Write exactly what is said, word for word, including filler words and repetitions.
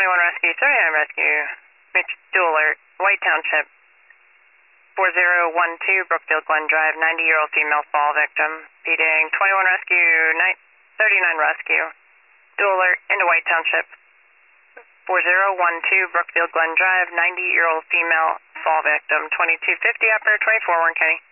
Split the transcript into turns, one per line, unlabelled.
twenty-one Rescue, thirty-nine Rescue, Mitch Dual Alert, White Township, four zero one two Brookfield Glen Drive, ninety-year-old female fall victim, feeding twenty-one Rescue, thirty-nine Rescue, Dual Alert into White Township, four zero one two Brookfield Glen Drive, ninety-year-old female fall victim, twenty-two fifty operator, twenty-four Warren County.